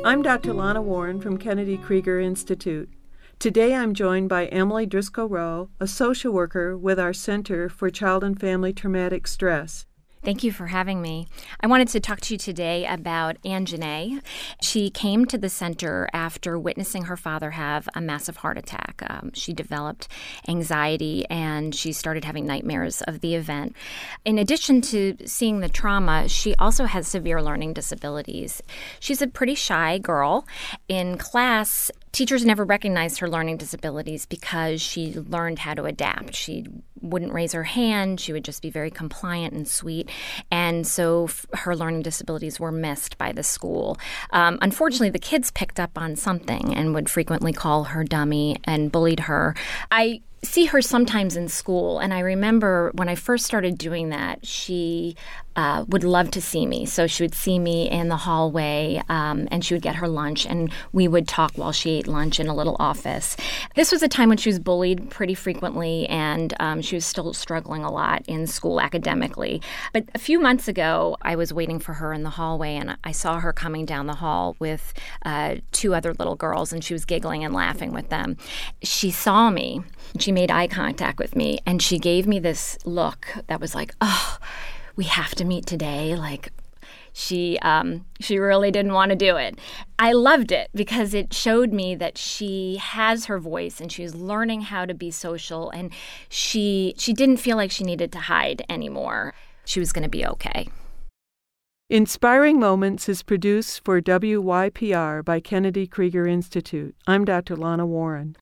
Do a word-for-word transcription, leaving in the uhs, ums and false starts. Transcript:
I'm Doctor Lana Warren from Kennedy Krieger Institute. Today I'm joined by Emily Driscoll-Rowe, a social worker with our Center for Child and Family Traumatic Stress. Thank you for having me. I wanted to talk to you today about Ann Janae. She came to the center after witnessing her father have a massive heart attack. Um, she developed anxiety and she started having nightmares of the event. In addition to seeing the trauma, she also has severe learning disabilities. She's a pretty shy girl. In class, teachers never recognized her learning disabilities because she learned how to adapt. She wouldn't raise her hand. She would just be very compliant and sweet. And so f- her learning disabilities were missed by the school. Um, unfortunately, the kids picked up on something and would frequently call her dummy and bullied her. I see her sometimes in school, and I remember when I first started doing that, she uh, would love to see me. So she would see me in the hallway, um, and she would get her lunch, and we would talk while she ate lunch in a little office. This was a time when she was bullied pretty frequently, and um, she was still struggling a lot in school academically. But a few months ago, I was waiting for her in the hallway, and I saw her coming down the hall with uh, two other little girls, and she was giggling and laughing with them. She saw me. She made eye contact with me, and she gave me this look that was like, oh, we have to meet today. Like, she um, she really didn't want to do it. I loved it because it showed me that she has her voice and she's learning how to be social, and she she didn't feel like she needed to hide anymore. She was going to be okay. Inspiring Moments is produced for W Y P R by Kennedy Krieger Institute. I'm Doctor Lana Warren.